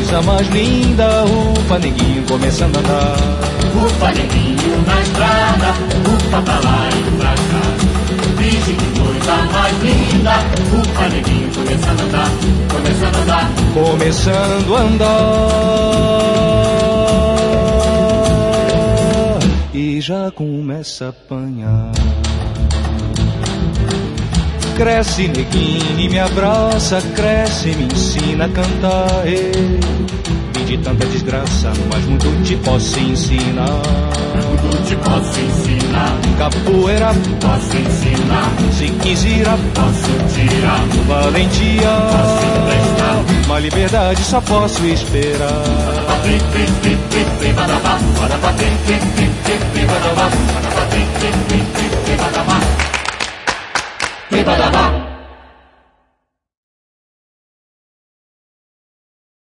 coisa mais linda, upa, neguinho começando a andar. Upa, neguinho na estrada, upa pra lá e pra cá. Vixe, que coisa mais linda, upa, neguinho começando a andar, começando a andar. Começando a andar e já começa a apanhar. Cresce, neguinho, e me abraça, cresce, me ensina a cantar. Vim de tanta desgraça, mas muito te posso ensinar. Muito te posso ensinar. Capoeira posso ensinar. Se quiser posso tirar. Valentia posso emprestar. Mas liberdade só posso esperar. Badabá.